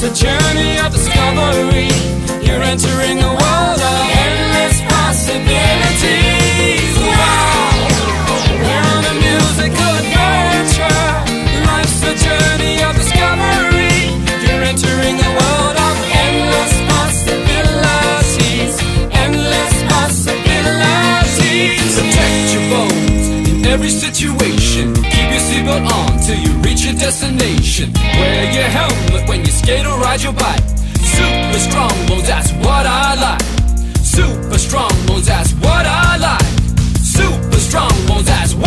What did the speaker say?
the journey of discovery. You're entering a world of endless possibilities. Wow, we're on a musical adventure. Life's a journey of discovery. You're entering a world of endless possibilities. Endless possibilities. Protect your bones in every situation. Keep your seatbelt on till you reach your destination. Wear your helmet when you skate or ride your bike. Super strong bones, that's what I like. Super strong bones, that's what I like. Super strong bones, that's what